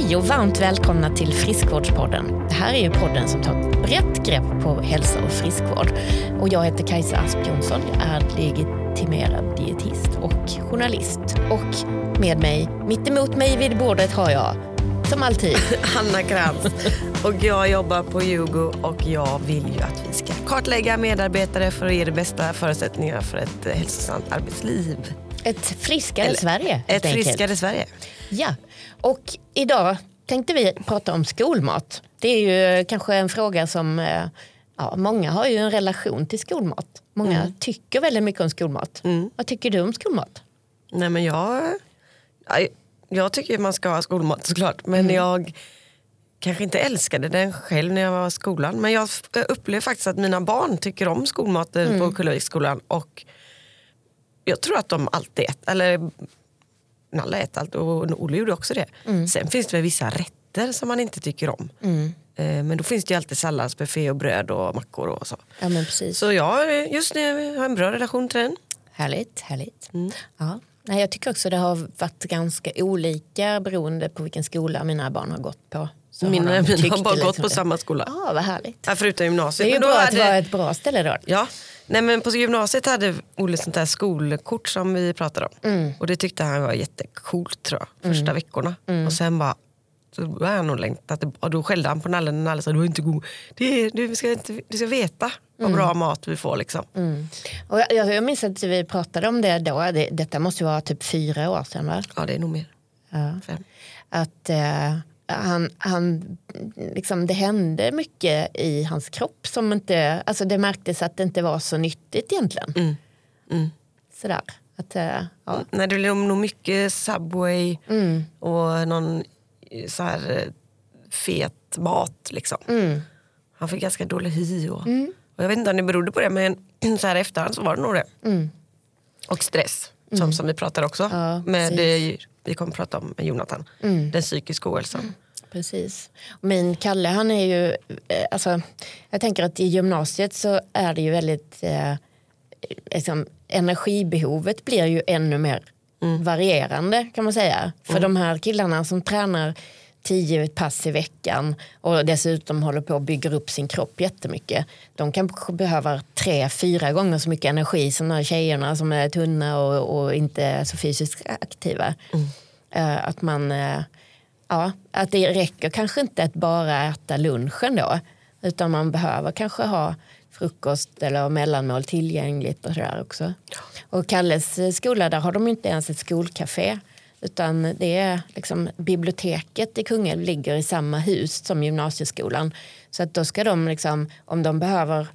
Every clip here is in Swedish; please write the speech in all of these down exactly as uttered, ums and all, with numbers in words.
Hej och varmt välkomna till Friskvårdspodden. Det här är ju podden som tar ett brett grepp på hälsa och friskvård. Och jag heter Kajsa Asp Jonsson, jag är legitimerad dietist och journalist. Och med mig, mitt emot mig vid bordet har jag, som alltid, Anna Krantz. Och jag jobbar på Jugo och jag vill ju att vi ska kartlägga medarbetare för att ge det bästa förutsättningar för ett hälsosamt arbetsliv. Ett friskare Eller, Sverige. Ett friskare enkelt. Sverige. Ja, och idag tänkte vi prata om skolmat. Det är ju kanske en fråga som, ja, många har ju en relation till skolmat. Många mm. tycker väldigt mycket om skolmat. Mm. Vad tycker du om skolmat? Nej men jag, jag, jag tycker man ska ha skolmat såklart. Men mm. jag kanske inte älskade den själv när jag var i skolan. Men jag upplever faktiskt att mina barn tycker om skolmaten mm. på Kulleviksskolan. Och jag tror att de alltid äter, eller alla äter allt, och Olle gjorde också det. Mm. Sen finns det väl vissa rätter som man inte tycker om. Mm. Eh, men då finns det ju alltid salladsbuffé och bröd och mackor och så. Ja, men precis. Så jag just nu har en bra relation till den. Härligt, härligt. Mm. Ja. Nej, jag tycker också det har varit ganska olika beroende på vilken skola mina barn har gått på. Så mina har, de mina har bara liksom gått på det. Samma skola. Ja, vad härligt. Ja, förutom gymnasiet. Det är ju men bra då att hade... det var ett bra ställe då. Ja. Nej, men på gymnasiet hade Olle sånt här skolkort som vi pratade om. Mm. Och det tyckte han var jättecoolt, tror jag, första mm. veckorna. Mm. Och sen bara, så var han nog längtat. Och då skällde han på nallen och alla sa, du är inte god. Det är, du, ska inte, du ska veta vad mm. bra mat vi får liksom. Mm. Och jag, jag minns att vi pratade om det då. Det, detta måste ju vara typ fyra år sedan, va? Ja, det är nog mer. Ja. Fem. Att... Eh, Han, han, liksom, det hände mycket i hans kropp som inte, alltså det märktes att det inte var så nyttigt egentligen. Mm. Mm. Sådär. Att, ja. Nej, det blev nog mycket Subway mm. och någon så här fet mat liksom. Mm. Han fick ganska dålig hy och, mm. och jag vet inte om det berodde på det, men så här efterhand så var det nog det. Mm. Och stress, som, mm. som vi pratar också. Ja, med det, vi kommer att prata om med Jonathan. Mm. Den psykiska ohälsan. Mm. Precis. Min Kalle, han är ju... Eh, alltså, jag tänker att i gymnasiet så är det ju väldigt... Eh, liksom, energibehovet blir ju ännu mer mm. varierande, kan man säga. För mm. de här killarna som tränar tio pass i veckan och dessutom håller på att bygga upp sin kropp jättemycket. De kan behöva tre, fyra gånger så mycket energi som de här tjejerna som är tunna och, och inte så fysiskt aktiva. Mm. Uh, att man... Uh, ja, att det räcker kanske inte att bara äta lunchen då. Utan man behöver kanske ha frukost eller mellanmål tillgängligt och sådär också. Ja. Och Kalles skola, där har de inte ens ett skolcafé. Utan det är liksom biblioteket i Kungälv ligger i samma hus som gymnasieskolan. Så att då ska de liksom, om de behöver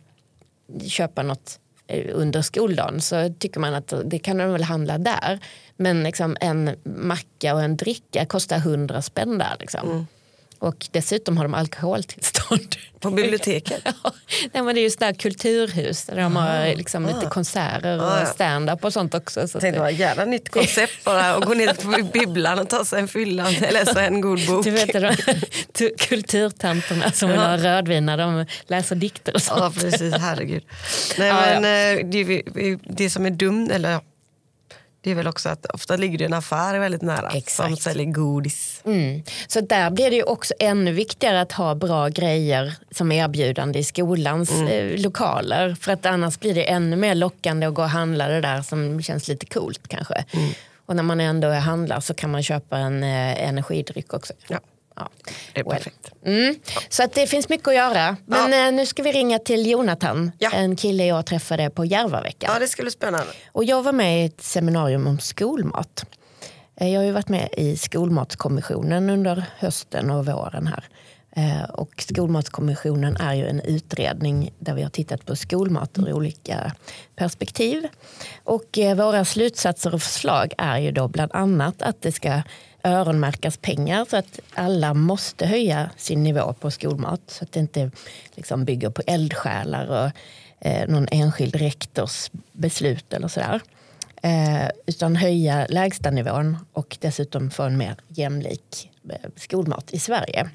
köpa något under skoldagen så tycker man att det kan de väl handla där. Men liksom en macka och en dricka kostar hundra spänn där liksom. Mm. Och dessutom har de alkoholtillstånd. På biblioteket? Ja, nej, men det är ju sådär kulturhus där de har liksom ah. lite konserter och ah, ja. stand-up och sånt också. Så jag tänkte, det var gärna nytt koncept bara att gå ner på bibblan och ta sig en fyllan eller läsa en god bok. Du vet de kulturtanterna som vill ha rödvin när de läser dikter och sånt. Ja, precis, herregud. Nej, ah, men ja. det, det som är dumt, eller det är väl också att ofta ligger det en affär väldigt nära. Exakt. Som säljer godis. Mm. Så där blir det ju också ännu viktigare att ha bra grejer som erbjudande i skolans mm. eh, lokaler. För att annars blir det ännu mer lockande att gå och handla det där som känns lite coolt kanske. Mm. Och när man ändå handlar så kan man köpa en eh, energidryck också. Ja. Ja, det är well. perfekt. Mm. Ja. Så att det finns mycket att göra. Men ja. nu ska vi ringa till Jonathan. Ja. En kille jag träffade på Järvaveckan. Ja, det skulle spännande. Och jag var med i ett seminarium om skolmat. Jag har ju varit med i skolmatskommissionen under hösten och våren här. Och skolmatskommissionen är ju en utredning där vi har tittat på skolmat ur olika perspektiv. Och våra slutsatser och förslag är ju då bland annat att det ska öronmärkas pengar så att alla måste höja sin nivå på skolmat. Så att det inte liksom bygger på eldsjälar och eh, någon enskild rektors beslut eller sådär. Eh, utan höja lägsta nivån och dessutom få en mer jämlik eh, skolmat i Sverige.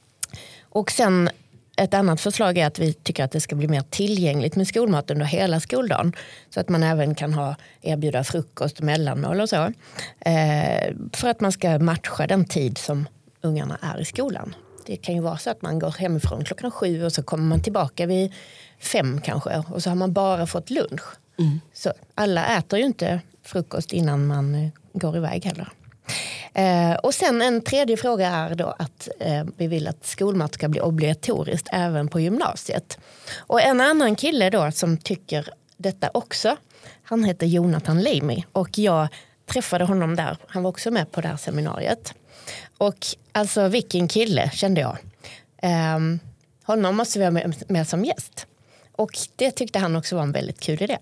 Och sen ett annat förslag är att vi tycker att det ska bli mer tillgängligt med skolmat under hela skoldagen. Så att man även kan ha, erbjuda frukost och mellanmål och så. Eh, för att man ska matcha den tid som ungarna är i skolan. Det kan ju vara så att man går hemifrån klockan sju och så kommer man tillbaka vid fem kanske och så har man bara fått lunch. Mm. Så alla äter ju inte frukost innan man går iväg heller. Eh, och sen en tredje fråga är då att eh, vi vill att skolmat ska bli obligatoriskt även på gymnasiet. Och en annan kille då som tycker detta också, han heter Jonathan Leimi och jag träffade honom där. Han var också med på det här seminariet. Och alltså vilken kille kände jag. Eh, honom måste vi ha med, med som gäst. Och det tyckte han också var en väldigt kul idé.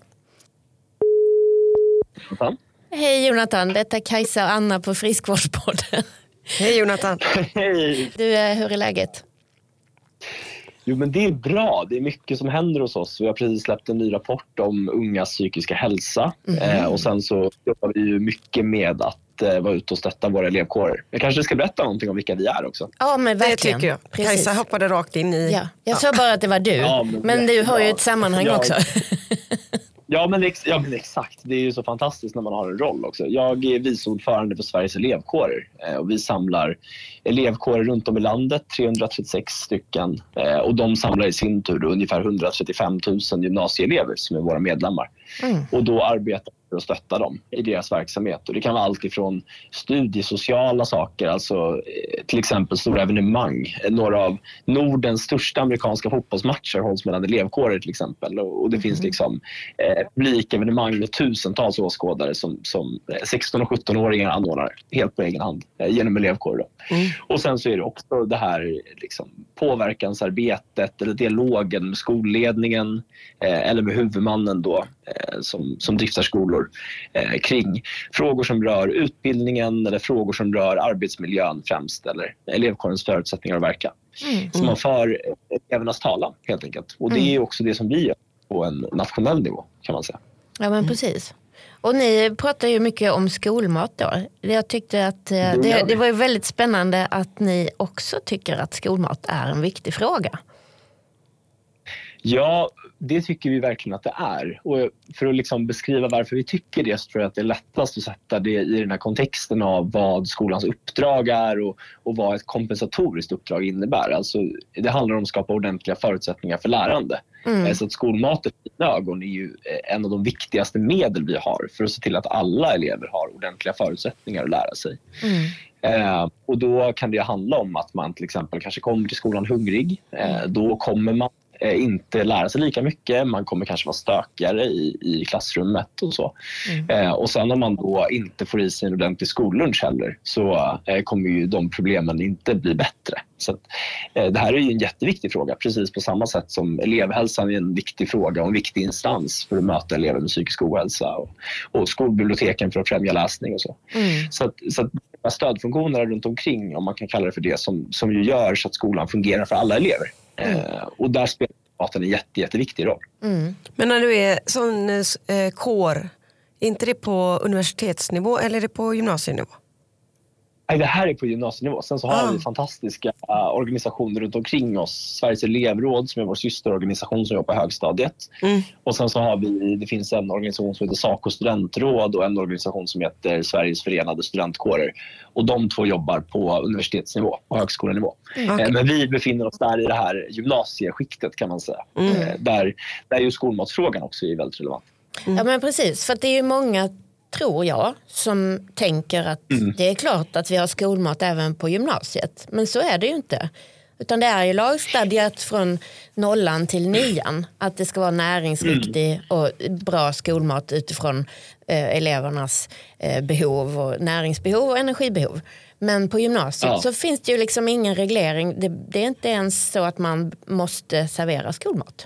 Jonathan. Hej Jonathan, detta är Kajsa och Anna på Friskvårdspodden. Hej Jonathan. Hej. Du, hur är läget? Jo men det är bra, det är mycket som händer hos oss. Vi har precis släppt en ny rapport om ungas psykiska hälsa. Mm. Eh, och sen så jobbar vi ju mycket med att eh, vara ute och stötta våra elevkårer. Jag kanske ska berätta någonting om vilka vi är också. Ja men verkligen. Det tycker jag. Precis. Kajsa hoppade rakt in i... Ja, jag ja. sa bara att det var du. Ja, men, men du har ju ett sammanhang ja. också. Ja men, ex- ja men exakt, det är ju så fantastiskt när man har en roll också. Jag är vice ordförande för Sveriges elevkårer eh, och vi samlar elevkårer runt om i landet, trehundratrettiosex stycken. Eh, och de samlar i sin tur ungefär hundratrettiofem tusen gymnasieelever som är våra medlemmar. Mm. Och då arbetar vi för att stötta dem i deras verksamhet. Och det kan vara allt ifrån studiesociala saker, alltså eh, till exempel stora evenemang. Några av Nordens största amerikanska fotbollsmatcher hålls mellan elevkårer till exempel. Och, och det mm. finns liksom eh, publikevenemang med tusentals åskådare som, som sexton- och sjutton-åringar anordnar helt på egen hand eh, genom elevkårer. Mm. Och sen så är det också det här liksom, påverkansarbetet eller dialogen med skolledningen eh, eller med huvudmannen då, eh, som, som driftar skolor eh, kring frågor som rör utbildningen eller frågor som rör arbetsmiljön främst eller elevkårens förutsättningar att verka. Mm. Så man för elevernas talan helt enkelt. Och det är också det som vi gör på en nationell nivå kan man säga. Ja men precis. Och ni pratar ju mycket om skolmat då. Jag tyckte att det, det var ju väldigt spännande att ni också tycker att skolmat är en viktig fråga. Ja, det tycker vi verkligen att det är. Och för att liksom beskriva varför vi tycker det så tror jag att det är lättast att sätta det i den här kontexten av vad skolans uppdrag är och, och vad ett kompensatoriskt uppdrag innebär. Alltså, det handlar om att skapa ordentliga förutsättningar för lärande. Mm. Så att skolmaten i mina ögon är ju en av de viktigaste medel vi har för att se till att alla elever har ordentliga förutsättningar att lära sig. Mm. Eh, och då kan det handla om att man till exempel kanske kommer till skolan hungrig. Eh, då kommer man eh, inte lära sig lika mycket. Man kommer kanske vara stökigare i, i klassrummet och så. Mm. Eh, och sen om man då inte får i sig en ordentlig skollunch heller så eh, kommer ju de problemen inte bli bättre. Så att, eh, det här är ju en jätteviktig fråga, precis på samma sätt som elevhälsan är en viktig fråga och en viktig instans för att möta elever med psykisk ohälsa och, och skolbiblioteken för att främja läsning och så. Mm. Så att, så att stödfunktioner runt omkring, om man kan kalla det för det, som, som ju gör så att skolan fungerar för alla elever. Mm. Eh, och där spelar maten en jätte, jätteviktig roll. Mm. Men när du är sån eh, kår, är inte det på universitetsnivå eller är det på gymnasienivå? Nej, det här är på gymnasienivå. Sen så har ah. vi fantastiska uh, organisationer runt omkring oss. Sveriges elevråd som är vår systerorganisation som jobbar på högstadiet. Mm. Och sen så har vi, det finns en organisation som heter Saco studentråd och en organisation som heter Sveriges förenade studentkårer. Och de två jobbar på universitetsnivå och högskolenivå. Mm. Okay. Men vi befinner oss där i det här gymnasieskiktet kan man säga. Mm. Uh, där, där ju skolmatsfrågan också är väldigt relevant. Mm. Ja men precis, för det är ju många, tror jag, som tänker att mm. det är klart att vi har skolmat även på gymnasiet. Men så är det ju inte. Utan det är ju lagstadgat från nollan till nian att det ska vara näringsriktig mm. och bra skolmat utifrån eh, elevernas eh, behov och näringsbehov och energibehov. Men på gymnasiet ja. så finns det ju liksom ingen reglering. Det, det är inte ens så att man måste servera skolmat.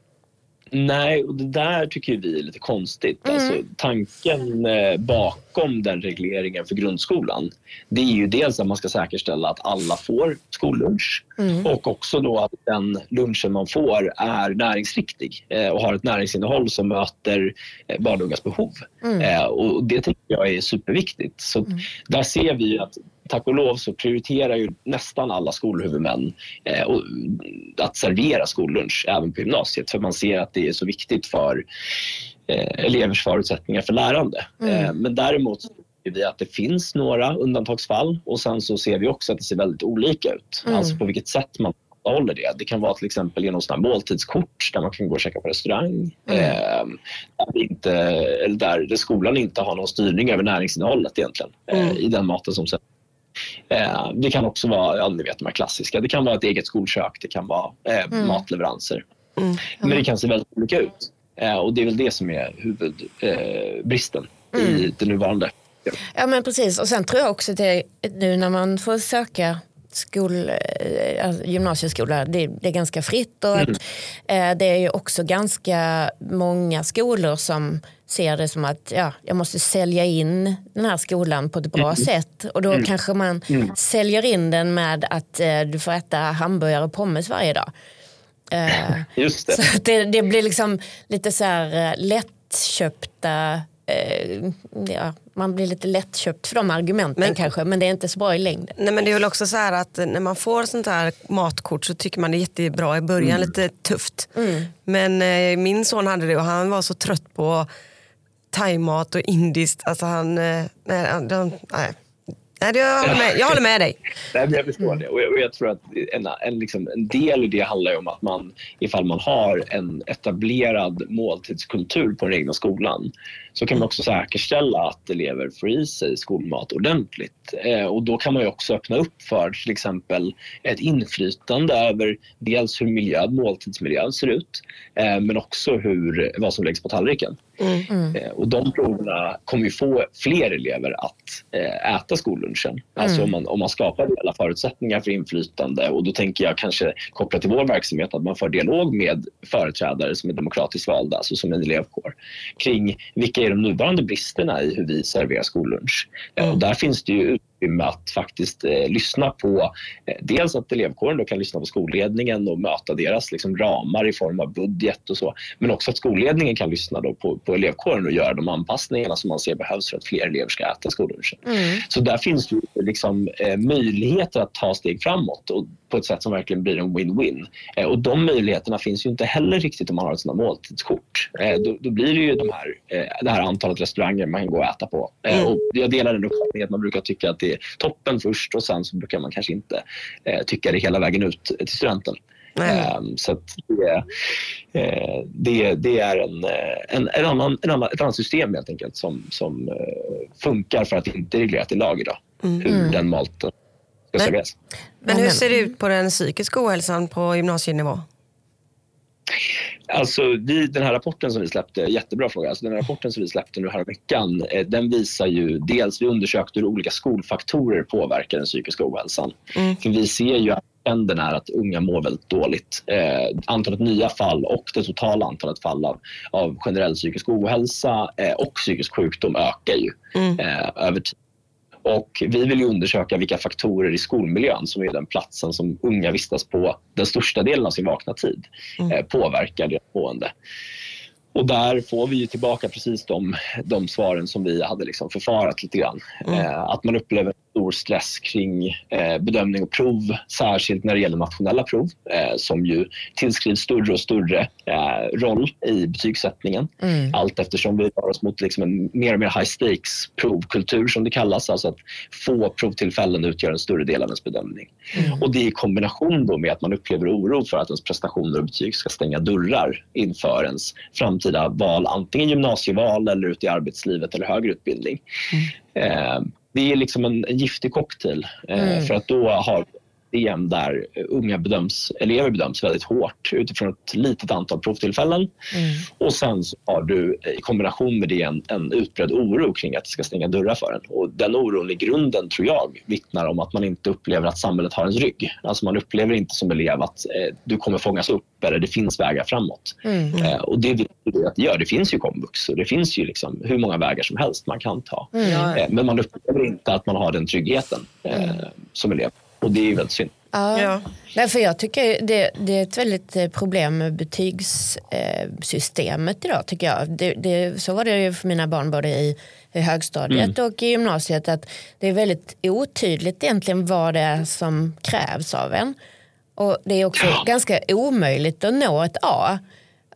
Nej, och det där tycker vi är lite konstigt. Mm. Alltså, tanken eh, bakom den regleringen för grundskolan, det är ju dels att man ska säkerställa att alla får skollunch mm. och också då att den lunchen man får är näringsriktig eh, och har ett näringsinnehåll som möter eh, barn och ungas behov. Mm. Eh, och det tycker jag är superviktigt. Så mm. där ser vi att tack och lov så prioriterar ju nästan alla skolhuvudmän eh, och, att servera skollunch även på gymnasiet. För man ser att det är så viktigt för eh, elevers förutsättningar för lärande. Mm. Eh, men däremot vi att det finns några undantagsfall och sen så ser vi också att det ser väldigt olika ut. Mm. Alltså på vilket sätt man håller det. Det kan vara till exempel genom sådana måltidskort där man kan gå och käka på restaurang. Mm. Eh, där, inte, eller där skolan inte har någon styrning över näringsinnehållet egentligen mm. eh, i den maten som säljs. Eh, det kan också vara, ja, ni vet de här klassiska, det kan vara ett eget skolkök, det kan vara eh, mm. matleveranser. Mm. Men det kan se väldigt olika ut. Eh, och det är väl det som är huvudbristen eh, mm. i det nuvarande. Ja men precis, och sen tror jag också att det, nu när man får söka skol, alltså gymnasieskola, det, det är ganska fritt och att mm. eh, det är ju också ganska många skolor som ser det som att ja, jag måste sälja in den här skolan på ett bra mm. sätt och då mm. kanske man mm. säljer in den med att eh, du får äta hamburgare och pommes varje dag. Eh, Just det. Så det, det blir liksom lite så här lättköpta eh, ja, man blir lite lättköpt för de argumenten men, kanske, men det är inte så bra i längden. Nej, men det är väl också så här att när man får sånt här matkort så tycker man det är jättebra i början, mm. lite tufft. Mm. Men eh, min son hade det och han var så trött på thaimat och indiskt. Alltså han, eh, nej, han, nej. Nej, jag håller med, jag håller med dig. Nej, jag förstår det. Och jag, och jag tror att en, en, liksom, en del i det handlar om att man, ifall man har en etablerad måltidskultur på den egna skolan, så kan man också säkerställa att elever får i sig skolmat ordentligt. Eh, och då kan man ju också öppna upp för till exempel ett inflytande över dels hur miljö, måltidsmiljön ser ut, eh, men också hur, vad som läggs på tallriken. Mm. Mm. Eh, och de proverna kommer ju få fler elever att eh, äta skollunchen. Mm. Alltså om man, om man skapar alla förutsättningar för inflytande, och då tänker jag kanske kopplat till vår verksamhet att man får dialog med företrädare som är demokratiskt valda, alltså som en elevkår, kring vilka är de nuvarande bristerna i hur vi serverar skollunch. Mm. Och där finns det ju utrymme att faktiskt eh, lyssna på, eh, dels att elevkåren då kan lyssna på skolledningen och möta deras liksom, ramar i form av budget och så, men också att skolledningen kan lyssna då på, på elevkåren och göra de anpassningarna som man ser behövs för att fler elever ska äta skollunchen. Mm. Så där finns det liksom, eh, möjligheter att ta steg framåt och på ett sätt som verkligen blir en win-win. Eh, och de möjligheterna finns ju inte heller riktigt om man har ett sådant måltidskort. Eh, då, då blir det ju de här, eh, det här antalet restauranger man kan gå och äta på. Eh, och jag delar den uppfattningen att man brukar tycka att det är toppen först och sen så brukar man kanske inte eh, tycka det hela vägen ut till studenten. Eh, så att det, eh, det, det är en, en, en annan, en annan, ett annat system helt enkelt som, som eh, funkar för att det inte är reglerat i lag idag. Mm. Hur den malten ska serveras. Men, men hur ser det ut på den psykiska ohälsan på gymnasienivå? Alltså vi, den här rapporten som vi släppte, jättebra fråga, alltså den här rapporten som vi släppte nu här veckan, eh, den visar ju dels, vi undersökte hur olika skolfaktorer påverkar den psykiska ohälsan. Mm. För vi ser ju att trenden är att unga mår väldigt dåligt. Eh, antalet nya fall och det totala antalet fall av, av generell psykisk ohälsa eh, och psykisk sjukdom ökar ju mm. eh, över tid. Och vi vill ju undersöka vilka faktorer i skolmiljön, som är den platsen som unga vistas på den största delen av sin vakna tid, mm. eh, påverkar deras mående. Och där får vi ju tillbaka precis de, de svaren som vi hade liksom förfarat lite grann. Mm. Eh, att man upplever stor stress kring eh, bedömning och prov, särskilt när det gäller nationella prov, eh, som ju tillskrivs större och större eh, roll i betygssättningen. Mm. Allt eftersom vi rör oss mot liksom en mer och mer high stakes provkultur som det kallas, alltså att få provtillfällen utgör en större del av ens bedömning. Mm. Och det i kombination då med att man upplever oro för att ens prestationer och betyg ska stänga dörrar inför ens framtida val, antingen gymnasieval eller ut i arbetslivet eller högre utbildning. Mm. Eh, det är liksom en, en giftig cocktail eh, mm. för att då har system där unga bedöms, elever bedöms väldigt hårt utifrån ett litet antal provtillfällen. Mm. Och sen så har du i kombination med det en, en utbredd oro kring att det ska stänga dörrar för en. Och den oron i grunden, tror jag, vittnar om att man inte upplever att samhället har ens rygg. Alltså man upplever inte som elev att eh, du kommer fångas upp eller det finns vägar framåt. Mm. Eh, och det vill det att det gör. Det finns ju komvux och det finns ju liksom hur många vägar som helst man kan ta. Mm. Eh, men man upplever inte att man har den tryggheten eh, mm. som elev. Och det är ju väldigt synd. Ja, ja. Nej, för jag tycker det, det är ett väldigt problem med betygssystemet idag, tycker jag. Det, det, så var det ju för mina barn både i, i högstadiet mm. och i gymnasiet, att det är väldigt otydligt egentligen vad det är som krävs av en. Och det är också ja. ganska omöjligt att nå ett A.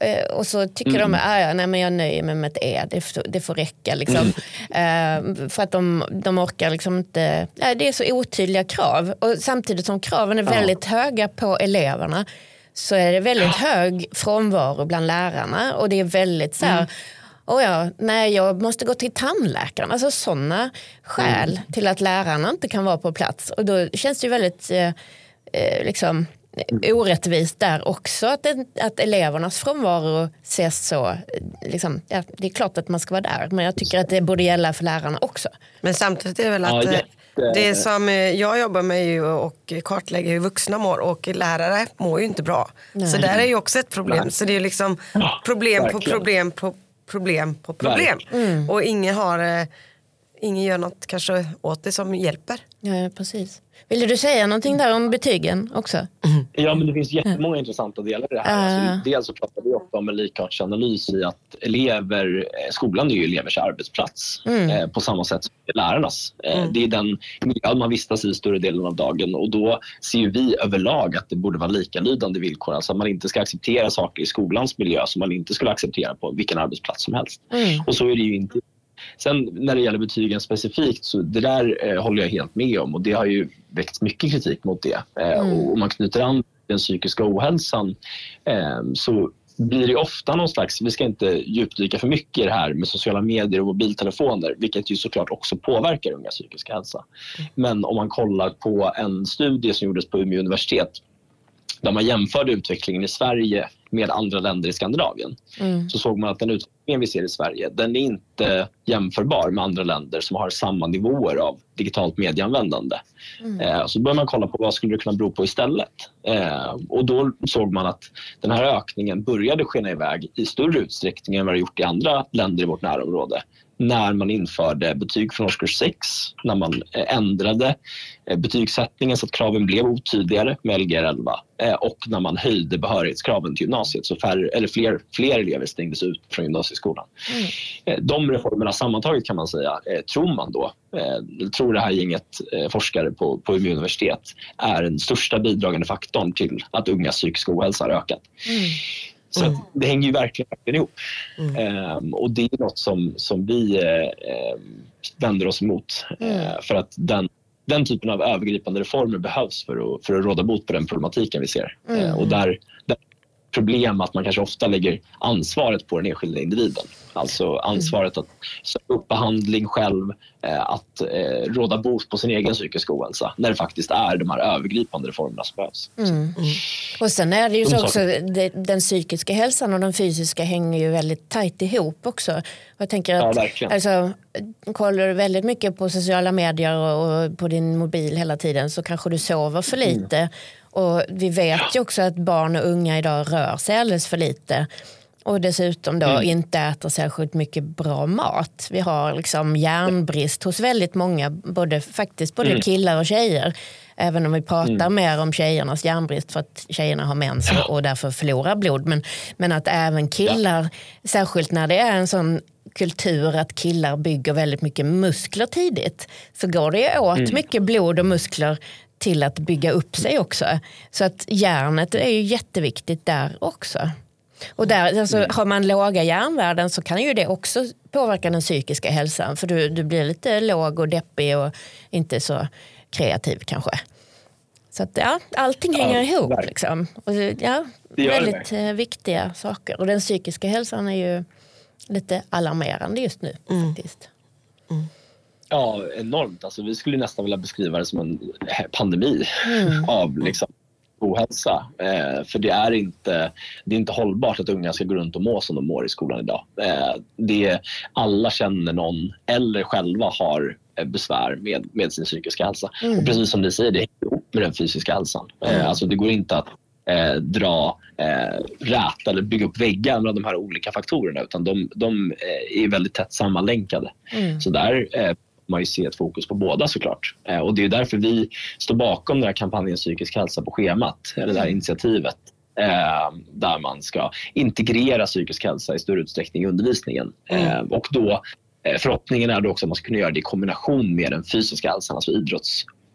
Och så tycker mm. de att nej, men jag nöjer mig med ett E, det får, det får räcka. Liksom. Mm. Uh, för att de, de orkar liksom inte... Nej, det är så otydliga krav. Och samtidigt som kraven är väldigt ja. höga på eleverna så är det väldigt hög frånvaro bland lärarna. Och det är väldigt så här... Mm. Och ja, nej, jag måste gå till tandläkaren. Alltså sådana skäl mm. till att lärarna inte kan vara på plats. Och då känns det ju väldigt... Eh, liksom... orättvist där också att, att elevernas frånvaro ses så liksom, ja, det är klart att man ska vara där, men jag tycker att det borde gälla för lärarna också. Men samtidigt är det väl att ja, det som jag jobbar med ju och kartlägger hur vuxna mår och lärare mår ju inte bra. Nej. Så där är ju också ett problem. Nej. Så det är liksom problem på problem på problem på problem. Mm. Och ingen har ingen gör något kanske åt det som hjälper. Ja, precis. Vill du säga någonting där om betygen också? Mm. Ja, men det finns jättemånga ja. intressanta delar i det här. Uh. Alltså, dels så pratar vi också om en likartsanalys i att elever, skolan är ju elevers arbetsplats mm. eh, på samma sätt som lärarnas. Eh, mm. Det är den miljö man vistas i större delen av dagen, och då ser ju vi överlag att det borde vara likalydande villkor. Alltså att man inte ska acceptera saker i skolans miljö som man inte skulle acceptera på vilken arbetsplats som helst. Mm. Och så är det ju inte. Sen när det gäller betygen specifikt, så det där eh, håller jag helt med om, och det har ju väckt mycket kritik mot det. Eh, mm. Och om man knyter an den psykiska ohälsan eh, så blir det ofta någon slags, vi ska inte djupdyka för mycket i det här med sociala medier och mobiltelefoner, vilket ju såklart också påverkar unga psykiska hälsa. Mm. Men om man kollar på en studie som gjordes på Umeå universitet där man jämförde utvecklingen i Sverige med andra länder i Skandinavien, mm. så såg man att den utvecklingen vi ser i Sverige, den är inte jämförbar med andra länder som har samma nivåer av digitalt medieanvändande. Mm. Eh, så börjar man kolla på vad skulle det kunna bero på istället. Eh, och då såg man att den här ökningen började skena iväg i större utsträckning än vad det gjort i andra länder i vårt närområde. När man införde betyg från årskurs sex, när man ändrade betygssättningen så att kraven blev otydligare med L G R elva, och när man höjde behörighetskraven till gymnasiet så färre, eller fler, fler elever stängdes ut från gymnasieskolan. Mm. De reformerna sammantaget kan man säga, tror man då, tror det här gänget forskare på, på Umeå universitet, är den största bidragande faktorn till att ungas psykiska ohälsa har ökat. Mm. Så mm. det hänger ju verkligen, verkligen ihop. Mm. Ehm, och det är något som, som vi eh, vänder oss emot. Mm. Eh, för att den, den typen av övergripande reformer behövs för att, för att råda bot på den problematiken vi ser. Mm. Eh, och där, där problem att man kanske ofta lägger ansvaret på den enskilda individen. Alltså ansvaret att söka upp behandling själv, att eh, råda bot på sin egen psykiska ohälsa, när det faktiskt är de här övergripande reformerna som behövs. Mm. Mm. Och sen är det ju så också, det, den psykiska hälsan och den fysiska hänger ju väldigt tajt ihop också. Jag tänker att, ja, alltså, kollar du väldigt mycket på sociala medier och, och på din mobil hela tiden, så kanske du sover för lite. Mm. Och vi vet ju också att barn och unga idag rör sig alldeles för lite. Och dessutom då mm. inte äter särskilt mycket bra mat. Vi har liksom järnbrist hos väldigt många, både, faktiskt både mm. killar och tjejer. Även om vi pratar mm. mer om tjejernas järnbrist för att tjejerna har mens och därför förlorar blod. Men, men att även killar, ja. särskilt när det är en sån kultur att killar bygger väldigt mycket muskler tidigt, så går det åt mm. mycket blod och muskler till att bygga upp sig också. Så att järnet är ju jätteviktigt där också. Och där, alltså, mm. har man låga järnvärden så kan ju det också påverka den psykiska hälsan. För du, du blir lite låg och deppig och inte så kreativ kanske. Så att ja, allting hänger ja, ihop verkligen. Liksom. Och, ja, väldigt det. viktiga saker. Och den psykiska hälsan är ju lite alarmerande just nu mm. faktiskt. Mm. Ja, enormt. Alltså, vi skulle nästan vilja beskriva det som en pandemi mm. av liksom ohälsa. Eh, för det är, inte, det är inte hållbart att unga ska gå runt och må som de mår i skolan idag. Eh, det, alla känner någon eller själva har besvär med, med sin psykiska hälsa. Mm. Och precis som ni säger, det hänger ihop med den fysiska hälsan. Eh, mm. Alltså det går inte att eh, dra eh, räta eller bygga upp väggar med de här olika faktorerna, utan de, de är väldigt tätt sammanlänkade. Mm. Så där eh, man ju se ett fokus på båda såklart. Eh, och det är därför vi står bakom den här kampanjen Psykisk hälsa på schemat, eller det här initiativet eh, där man ska integrera psykisk hälsa i större utsträckning i undervisningen. Eh, och då eh, förhoppningen är då också att man ska kunna göra det i kombination med den fysiska hälsan, alltså idrotts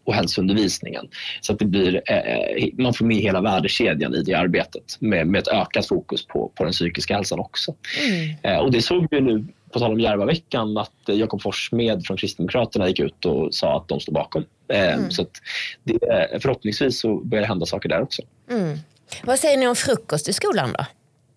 hälsoundervisningen. Så att det blir, eh, man får med hela värdekedjan i det arbetet med, med ett ökat fokus på, på den psykiska hälsan också. Mm. Eh, och det såg vi nu på tal om Järvaveckan att Jakob Forssmed från Kristdemokraterna gick ut och sa att de står bakom. Eh, mm. Så att det, förhoppningsvis så börjar det hända saker där också. Mm. Vad säger ni om frukost i skolan då?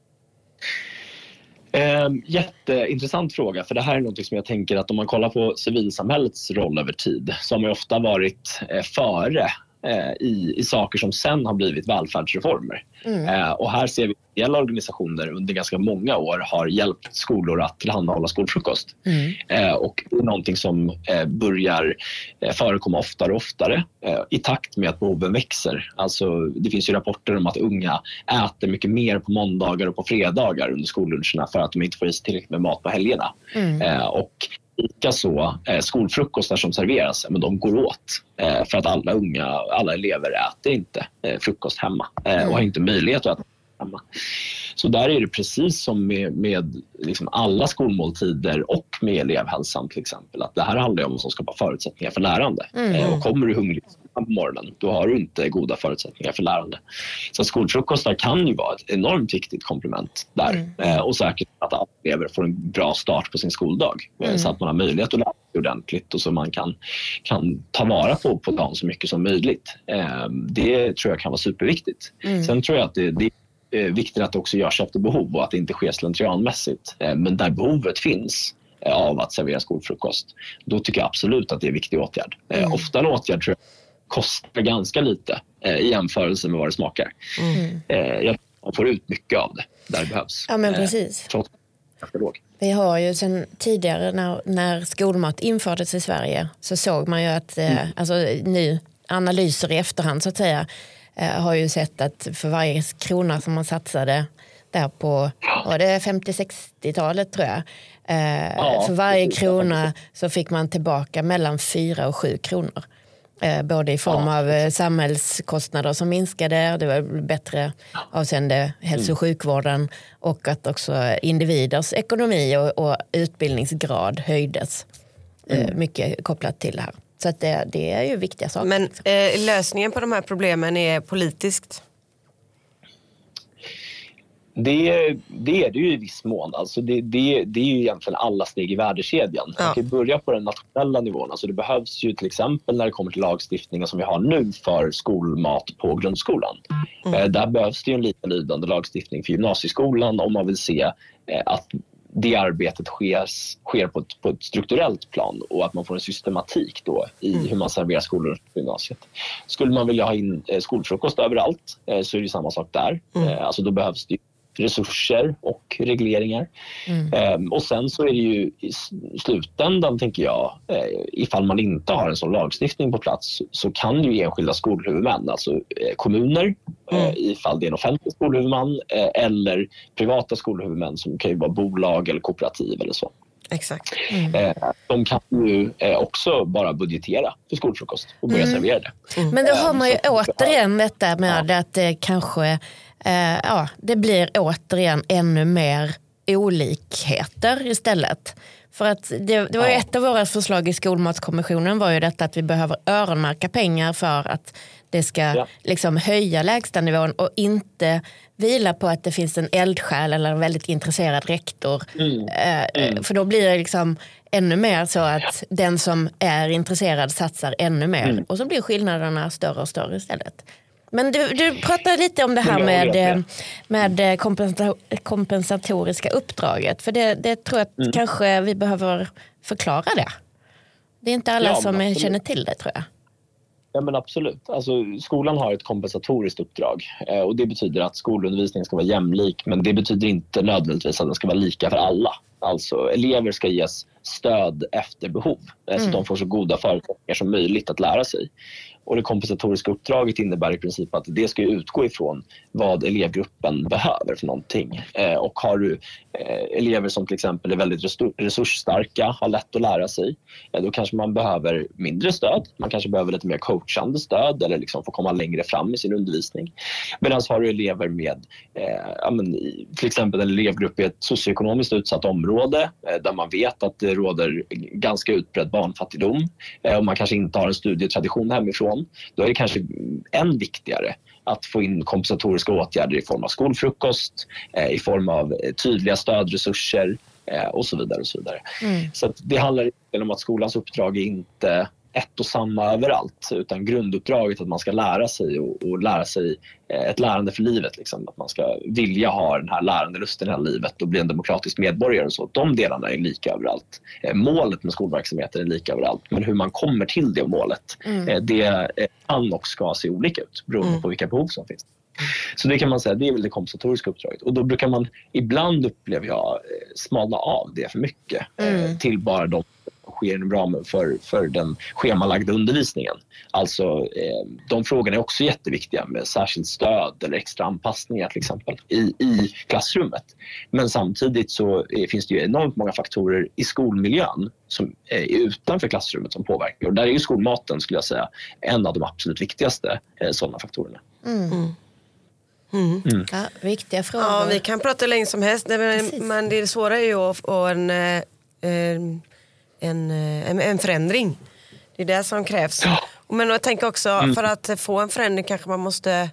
Eh, jätteintressant fråga, för det här är något som jag tänker att om man kollar på civilsamhällets roll över tid så har man ju ofta varit eh, före eh, i, i saker som sen har blivit välfärdsreformer. Mm. Eh, och här ser vi att ideella organisationer under ganska många år har hjälpt skolor att tillhandahålla skolfrukost. Mm. Eh, och det är någonting som eh, börjar eh, förekomma oftare och oftare eh, i takt med att behoven växer. Alltså, det finns ju rapporter om att unga äter mycket mer på måndagar och på fredagar under skolluncherna för att de inte får i sig tillräckligt med mat på helgerna. Mm. Eh, och likaså eh, skolfrukostar som serveras, men de går åt eh, för att alla unga, alla elever äter inte eh, frukost hemma eh, mm. och har inte möjlighet att äta hemma. Så där är det precis som med, med liksom alla skolmåltider och med elevhälsan till exempel, att det här handlar om som skapar förutsättningar för lärande. Mm. Eh, och kommer du hungrig på morgonen, då har du inte goda förutsättningar för lärande. Så skolfrukostar kan ju vara ett enormt viktigt komplement där. Mm. Eh, och säkert att alla elever får en bra start på sin skoldag. Mm. Eh, så att man har möjlighet att lära sig ordentligt och så man kan, kan ta vara på, på dagen så mycket som möjligt. Eh, det tror jag kan vara superviktigt. Mm. Sen tror jag att det, det är viktigt att det också görs efter behov och att det inte sker slentrianmässigt. Eh, men där behovet finns eh, av att servera skolfrukost, då tycker jag absolut att det är en viktig åtgärd. Eh, mm. Ofta en åtgärd tror jag kostar ganska lite eh, i jämförelse med vad det smakar. Mm. Eh, jag får ut mycket av det där det behövs. Ja, men precis. Eh, Vi har ju sedan tidigare när, när skolmat infördes i Sverige så såg man ju att eh, mm. alltså, nu analyser i efterhand så att säga eh, har ju sett att för varje krona som man satsade där på var det femtio-sextiotalet tror jag. Eh, ja, för varje krona så fick man tillbaka mellan fyra och sju kronor. Eh, både i form ja. av eh, samhällskostnader som minskade, det var bättre avseende hälso- och sjukvården och att också individers ekonomi och, och utbildningsgrad höjdes. Eh, mm. Mycket kopplat till det här. Så att det, det är ju viktiga saker. Men eh, lösningen på de här problemen är politiskt? Det, det är det ju i viss mån. Alltså det, det, det är ju egentligen alla steg i värdekedjan. Ja. Man kan börja på den nationella nivån. Alltså det behövs ju till exempel när det kommer till lagstiftningen som vi har nu för skolmat på grundskolan. Mm. Eh, där behövs det ju en liten lydande lagstiftning för gymnasieskolan om man vill se eh, att det arbetet sker, sker på, ett, på ett strukturellt plan och att man får en systematik då i mm. hur man serverar skolor på gymnasiet. Skulle man vilja ha in eh, skolfrukost överallt eh, så är det samma sak där. Mm. Eh, alltså då behövs det resurser och regleringar. Mm. Um, och sen så är det ju i slutändan, tänker jag, eh, ifall man inte har en sån lagstiftning på plats så kan ju enskilda skolhuvudmän, alltså eh, kommuner, mm. eh, ifall det är en offentlig skolhuvudman eh, eller privata skolhuvudmän som kan ju vara bolag eller kooperativ eller så. Exakt. Mm. Eh, de kan ju eh, också bara budgetera för skolfrukost och börja mm. servera det. Mm. Men då har man ju eh, återigen detta med ja. att det kanske Uh, ja, det blir återigen ännu mer olikheter istället. För att det, det var ju ett av våra förslag i skolmatskommissionen var ju detta att vi behöver öronmärka pengar för att det ska ja. liksom höja lägstanivån och inte vila på att det finns en eldsjäl eller en väldigt intresserad rektor. Mm. Uh, mm. För då blir det liksom ännu mer så att den som är intresserad satsar ännu mer mm. och så blir skillnaderna större och större istället. Men du, du pratade lite om det här med, med kompensatoriska uppdraget. För det, det tror jag att mm. kanske vi behöver förklara det. Det är inte alla ja, som absolut. känner till det, tror jag. Ja, men absolut. Alltså, skolan har ett kompensatoriskt uppdrag. Eh, och det betyder att skolundervisningen ska vara jämlik. Men det betyder inte nödvändigtvis att den ska vara lika för alla. Alltså elever ska ges stöd efter behov. Eh, mm. Så att de får så goda förutsättningar som möjligt att lära sig. Och det kompensatoriska uppdraget innebär i princip att det ska utgå ifrån vad elevgruppen behöver för någonting. Eh, och har du eh, elever som till exempel är väldigt resursstarka, har lätt att lära sig, eh, då kanske man behöver mindre stöd. Man kanske behöver lite mer coachande stöd eller liksom få komma längre fram i sin undervisning. Medan har du elever med eh, ja, men, till exempel en elevgrupp i ett socioekonomiskt utsatt område område där man vet att det råder ganska utbredd barnfattigdom och man kanske inte har en studietradition hemifrån, då är det kanske än viktigare att få in kompensatoriska åtgärder i form av skolfrukost, i form av tydliga stödresurser och så vidare. Och så vidare. Mm. Så att det handlar inte om att skolans uppdrag är inte ett och samma överallt, utan grunduppdraget att man ska lära sig och, och lära sig ett lärande för livet. Liksom. Att man ska vilja ha den här lärandelusten i hela livet och bli en demokratisk medborgare. Och så. De delarna är lika överallt. Målet med skolverksamheten är lika överallt. Men hur man kommer till det målet, mm. det kan och ska se olika ut beroende mm. på vilka behov som finns. Så det kan man säga, det är väl det kompensatoriska uppdraget. Och då brukar man, ibland upplever jag, smalna av det för mycket mm. till bara de sker inom ramen för, för den schemalagda undervisningen. Alltså eh, de frågorna är också jätteviktiga med särskilt stöd eller extra anpassningar till exempel i, i klassrummet. Men samtidigt så eh, finns det ju enormt många faktorer i skolmiljön som är utanför klassrummet som påverkar. Och där är ju skolmaten, skulle jag säga, en av de absolut viktigaste eh, sådana faktorerna. Mm. Mm. Mm. Ja, viktiga frågor. Ja, vi kan prata länge som helst, men, men det svåra är ju att få en... Eh, En, en, en förändring. Det är det som krävs. Men jag tänker också, mm. för att få en förändring kanske man måste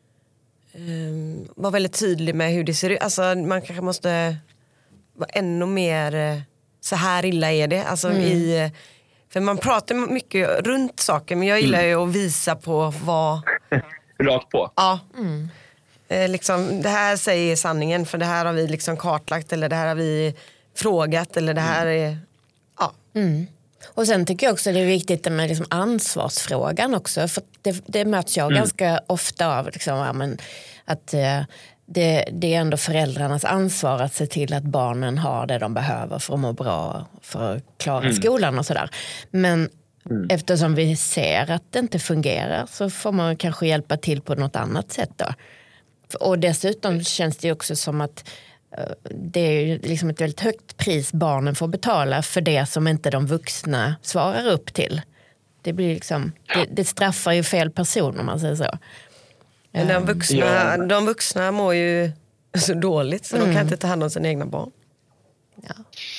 um, vara väldigt tydlig med hur det ser ut. Alltså man kanske måste vara ännu mer, så här illa är det. Alltså mm. i, för man pratar mycket runt saker, men jag gillar mm. ju att visa på vad... Rakt på. Ja. Mm. Eh, liksom, det här säger sanningen, för det här har vi liksom kartlagt, eller det här har vi frågat, eller det här är... Ja. Mm. Och sen tycker jag också det är viktigt med liksom ansvarsfrågan också, för det, det möts jag mm. ganska ofta av liksom, ja, men, att eh, det, det är ändå föräldrarnas ansvar att se till att barnen har det de behöver för att må bra, för att klara mm. skolan och sådär. Men mm. eftersom vi ser att det inte fungerar så får man kanske hjälpa till på något annat sätt då. Och dessutom känns det också som att det är ju liksom ett väldigt högt pris barnen får betala för det som inte de vuxna svarar upp till. Det blir liksom, det, det straffar ju fel person om man säger så. Men de vuxna, de vuxna mår ju så dåligt så mm. de kan inte ta hand om sina egna barn. Ja.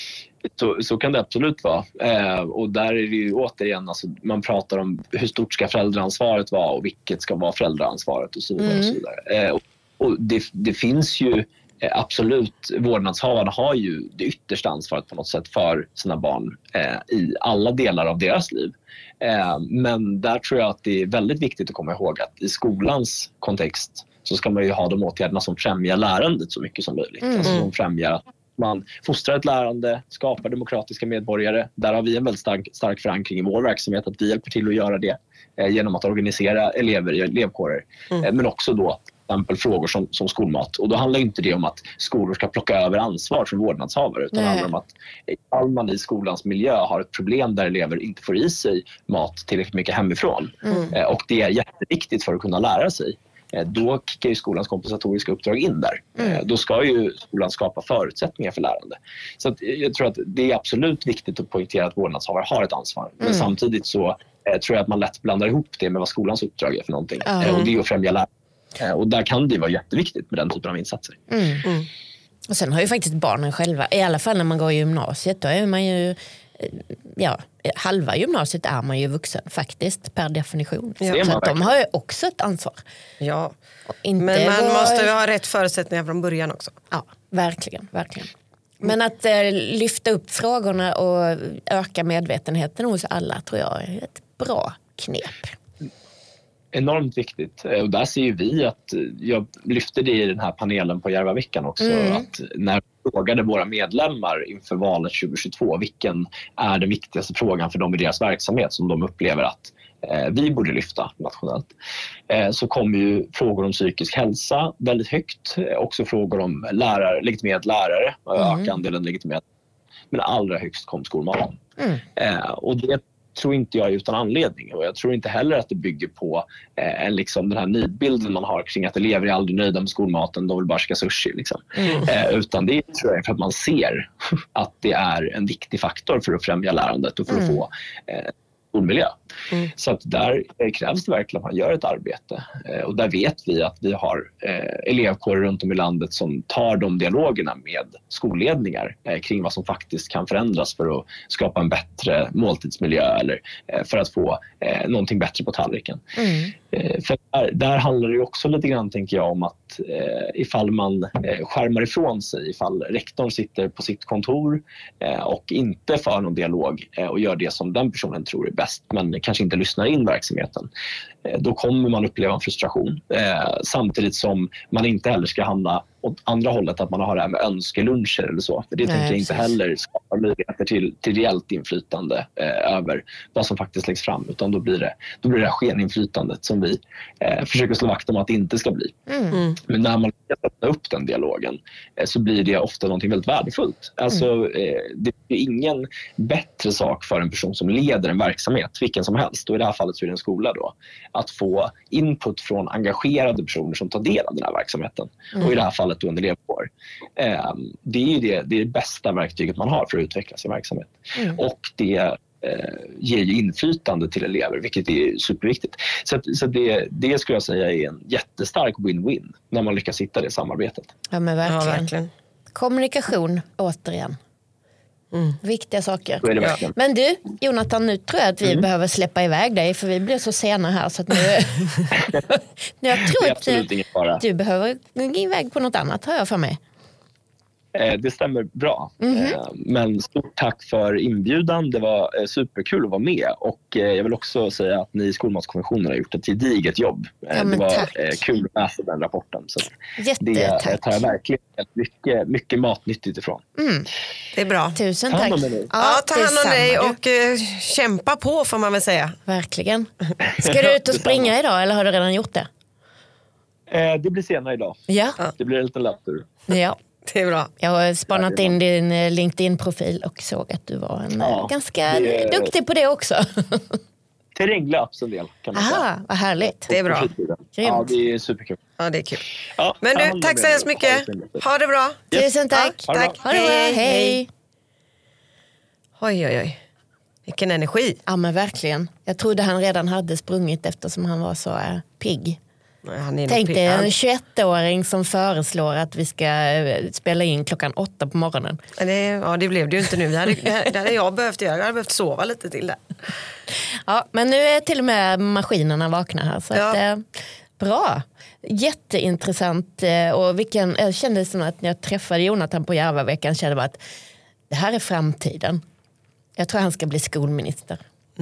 Så, så kan det absolut vara. Eh, och där är det ju återigen, alltså, man pratar om hur stort ska föräldraansvaret vara och vilket ska vara föräldraansvaret och så vidare. Mm. Och, så vidare. Eh, och, och det, det finns ju absolut, vårdnadshavarna har ju det yttersta ansvaret på något sätt för sina barn eh, i alla delar av deras liv. Eh, men där tror jag att det är väldigt viktigt att komma ihåg att i skolans kontext så ska man ju ha de åtgärderna som främjar lärandet så mycket som möjligt. Mm. Alltså som främjar att man fostrar ett lärande, skapar demokratiska medborgare. Där har vi en väldigt stark, stark förankring i vår verksamhet att vi hjälper till att göra det eh, genom att organisera elever i elevkårer. Mm. Eh, men också då exempel frågor som, som skolmat. Och då handlar inte det om att skolor ska plocka över ansvar från vårdnadshavare, utan det handlar om att all man i skolans miljö har ett problem där elever inte får i sig mat tillräckligt mycket hemifrån. Mm. Eh, och det är jätteviktigt för att kunna lära sig. Eh, då kickar ju skolans kompensatoriska uppdrag in där. Mm. Eh, då ska ju skolan skapa förutsättningar för lärande. Så att, jag tror att det är absolut viktigt att poängtera att vårdnadshavare har ett ansvar. Mm. Men samtidigt så eh, tror jag att man lätt blandar ihop det med vad skolans uppdrag är för någonting. Mm. Eh, och det är att främja lärande. Och där kan det vara jätteviktigt med den typen av insatser. Mm. Mm. Och sen har ju faktiskt barnen själva, i alla fall när man går i gymnasiet, då är man ju, ja, halva gymnasiet är man ju vuxen faktiskt per definition. Ja. Så att de har ju också ett ansvar. Ja, inte men man var... måste ju ha rätt förutsättningar från början också. Ja, verkligen, verkligen. Men att eh, lyfta upp frågorna och öka medvetenheten hos alla tror jag är ett bra knep. Enormt viktigt. Och där ser ju vi att, jag lyfte det i den här panelen på Järvaveckan också, mm. att när vi frågade våra medlemmar inför valet tjugohundratjugotvå vilken är den viktigaste frågan för dem i deras verksamhet som de upplever att eh, vi borde lyfta nationellt, eh, så kommer ju frågor om psykisk hälsa väldigt högt. Eh, också frågor om lärare, legitimerad lärare och mm. öka andelen legitimerad. Men allra högst kom skolmaten. Mm. Eh, och det tror inte jag utan anledning, och jag tror inte heller att det bygger på eh, liksom den här nidbilden man har kring att elever är aldrig nöjda med skolmaten, de vill bara ska sushi liksom. Mm. eh, utan det tror jag för att man ser att det är en viktig faktor för att främja lärandet och för mm. att få eh, skolmiljö. Mm. Så att där krävs det verkligen att man gör ett arbete. Och där vet vi att vi har eh, elevkårer runt om i landet som tar de dialogerna med skolledningar eh, kring vad som faktiskt kan förändras för att skapa en bättre måltidsmiljö eller eh, för att få eh, någonting bättre på tallriken. Mm. Eh, för där, där handlar det ju också lite grann, tänker jag, om att eh, ifall man eh, skärmar ifrån sig, ifall rektorn sitter på sitt kontor eh, och inte för någon dialog eh, och gör det som den personen tror är bäst, men kanske inte lyssnar in verksamheten, eh, då kommer man uppleva en frustration. Eh, samtidigt som man inte heller ska hamna åt andra hållet, att man har det här med önskeluncher eller så. För det Nej, tänker jag inte precis. heller skapar möjligheter till, till reellt inflytande eh, över vad som faktiskt läggs fram, utan då blir det, då blir det här skeninflytandet som vi eh, försöker slå vakt om att det inte ska bli. Mm. Mm. Men när man sätter upp den dialogen eh, så blir det ofta någonting väldigt värdefullt. Alltså, eh, det är ingen bättre sak för en person som leder en verksamhet, vilken som helst, och i det här fallet så är det en skola då, att få input från engagerade personer som tar del av den här verksamheten. Mm. Och i det här fallet då en elevkår. Eh, det är ju det, det, är det bästa verktyget man har för att utveckla sin verksamhet. Mm. Och det eh, ger ju inflytande till elever, vilket är superviktigt. Så, att, så det, det skulle jag säga är en jättestark win-win när man lyckas hitta det samarbetet. Ja, men verkligen. Ja, verkligen. Kommunikation, återigen. Mm. Viktiga saker. Så är det Ja. verkligen. Men du, Jonathan, nu tror jag att vi Mm. behöver släppa iväg dig, för vi blir så sena här. Så att nu, jag Det tror är att absolut inget fara. du behöver gå iväg på något annat, har jag för mig. Eh, det stämmer bra. Mhm. Eh, men stort tack för inbjudan. Det var eh, superkul att vara med. Och eh, jag vill också säga att ni i Skolmatskonventionen har gjort ett gediget jobb. Eh, Ja, men det var tack. eh, kul att läsa den rapporten. Så det eh, Jättetack. tar jag verkligen mycket, mycket matnyttigt ifrån. Mm. Det är bra. Tusen Ta hand tack. om er nu. Ja, ta hand om detsamma, dig du. och eh, kämpa på, får man väl säga. Verkligen. Ska du ut och springa idag, eller har du redan gjort det? Eh, det blir senare idag. Ja. Det blir en liten löptur. Ja. Det är bra. Jag har spanat Ja, det är in din eh, LinkedIn-profil och såg att du var en, Ja, eh, ganska det är- duktig på det också. Terränglöps en del, kan man säga. Aha, vad härligt. Det är bra. Ja, det är superkul. Ja, det är kul. Ja, Men ta du, hand om tack er så hemskt nu. mycket. Ha det så mycket. Ha det bra. Tusen tack. Ha det bra. Tack. Ha det bra, Hej, hej. hej. Oj, oj, oj. Vilken energi. Ja, men verkligen. Jag trodde han redan hade sprungit eftersom han var så äh, pigg. Nej, han är nog Tänk dig pigg. en tjugoett-åring som föreslår att vi ska eh, spela in klockan åtta på morgonen. Ja, det, ja, det blev det ju inte nu. Det hade, det hade jag behövt göra. Jag hade behövt sova lite till det. Ja, men nu är till och med maskinerna vakna här. Så Ja. att, eh, bra. Jätteintressant. Eh, och vilken, jag kände som att när jag träffade Jonathan på Järvaveckan kände jag att det här är framtiden. Jag tror han ska bli skolminister.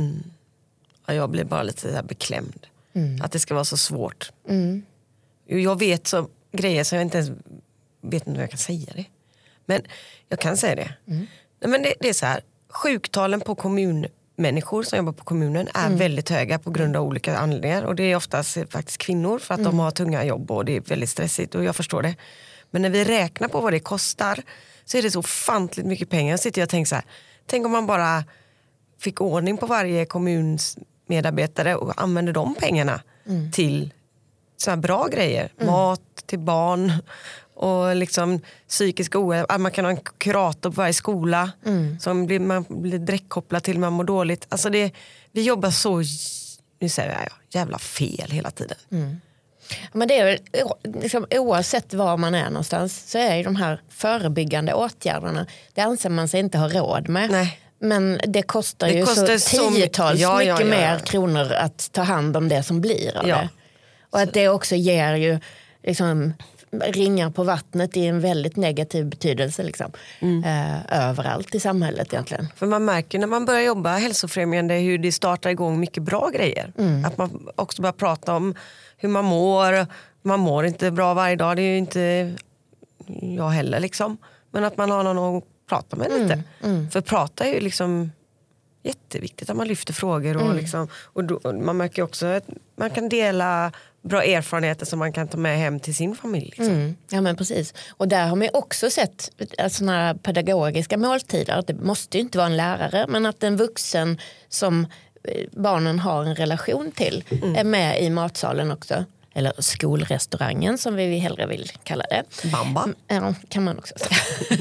Ja, jag blir bara lite så här beklämd. Mm. Att det ska vara så svårt. Mm. Jag vet så grejer som jag inte ens vet inte hur jag kan säga det. Men jag kan säga det. Mm. Nej, men det, det är så här. Sjuktalen på kommunmänniskor som jobbar på kommunen är Mm. väldigt höga på grund av olika anledningar. Och det är oftast faktiskt kvinnor för att Mm. de har tunga jobb och det är väldigt stressigt. Och jag förstår det. Men när vi räknar på vad det kostar så är det så ofantligt mycket pengar. Jag sitter och tänker så här. Tänk om man bara fick ordning på varje kommuns medarbetare och använde de pengarna Mm. till så här bra grejer. Mat till barn och liksom psykisk ohälsa. Man kan ha en kurator på varje skola Mm. som blir, man blir direkt kopplad till man mår dåligt. Alltså det, vi jobbar så, nu säger jag jävla fel hela tiden. Ja, men det är väl, liksom, oavsett var man är någonstans så är ju de här förebyggande åtgärderna, det anser man sig inte ha råd med. Nej. Men det kostar Det ju kostar så så tiotals mycket. Ja, ja, mycket ja, ja. mer kronor att ta hand om det som blir av Ja. det. Och att det också ger ju liksom, ringar på vattnet i en väldigt negativ betydelse liksom. Mm. eh, överallt i samhället egentligen. För man märker när man börjar jobba hälsofrämjande hur det startar igång mycket bra grejer. Att man också börjar prata om hur man mår. Man mår inte bra varje dag, det är ju inte jag heller liksom. Men att man har någon att prata med lite. För prata är ju liksom jätteviktigt att man lyfter frågor. Och, liksom, och, då, och man märker också att man kan dela bra erfarenheter som man kan ta med hem till sin familj. Liksom. Mm. Ja, men precis. Och där har man också sett såna här pedagogiska måltider. Det måste ju inte vara en lärare, men att en vuxen som barnen har en relation till är med i matsalen också. eller skolrestaurangen som vi hellre vill kalla det. Bamba. Ja, kan man också säga.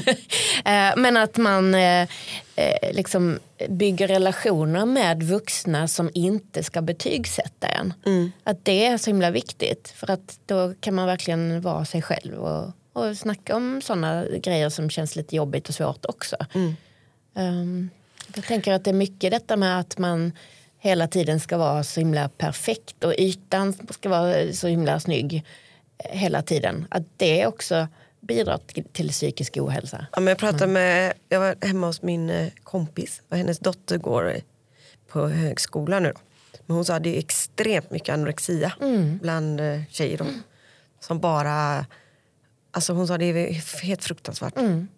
Men att man eh, liksom bygger relationer med vuxna som inte ska betygsätta en. Mm. Att det är så himla viktigt, för att då kan man verkligen vara sig själv och, och snacka om sådana grejer som känns lite jobbigt och svårt också. Mm. Um, jag tänker att det är mycket detta med att man hela tiden ska vara så himla perfekt och ytan ska vara så himla snygg hela tiden. Att det också bidrar till, till psykisk ohälsa. Ja, men jag pratade med, jag var hemma hos min kompis och hennes dotter går på högskolan nu då. Men hon sa att det är extremt mycket anorexia mm. bland tjejer då, mm. som bara, alltså hon sa det är helt fruktansvärt. Mm.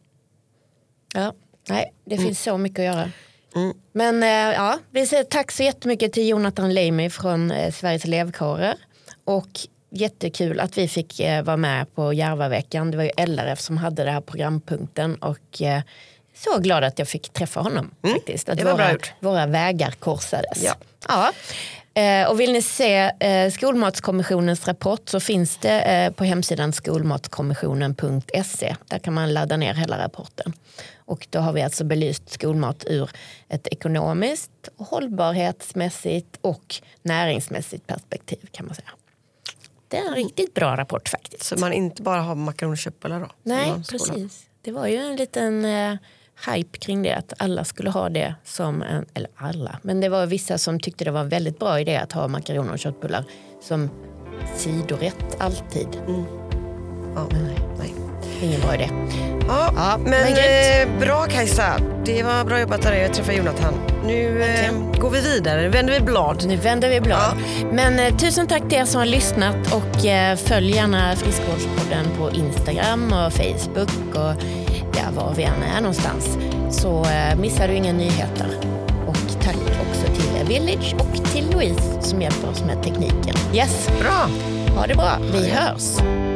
Ja, nej, det mm. finns så mycket att göra. Mm. Men ja, vi säger tack så jättemycket till Jonathan Leimi från Sveriges elevkårer, och jättekul att vi fick vara med på Järvaveckan. Det var ju L R F som hade det här programpunkten, och så glad att jag fick träffa honom mm. faktiskt. Att det var våra, bra gjort. Våra vägar korsades. Ja. Ja. Och vill ni se Skolmatskommissionens rapport så finns det på hemsidan skolmatskommissionen punkt se. Där kan man ladda ner hela rapporten. Och då har vi alltså belyst skolmat ur ett ekonomiskt, hållbarhetsmässigt och näringsmässigt perspektiv, kan man säga. Det är en riktigt bra rapport faktiskt. Så man inte bara har makaroner och köttbullar då? Nej, precis. Det var ju en liten eh, hype kring det, att alla skulle ha det som en, eller alla, men det var vissa som tyckte det var en väldigt bra idé att ha makaroner och köttbullar som sidorätt alltid. Mm. Ja, nej, nej. Ingen bra idé. Ja, ja men, men eh, bra Kajsa. Det var bra jobbat av dig. Jag träffade Jonathan. Nu eh, går vi vidare. Nu vänder vi blad. Nu vänder vi blad. Ja. Men eh, tusen tack till er som har lyssnat, och eh, följ gärna Friskvårdspodden på Instagram och Facebook och ja, var vi än är någonstans. Så eh, missar du inga nyheter. Och tack också till Village och till Louise som hjälper oss med tekniken. Yes, bra. Ha det bra. Vi hörs.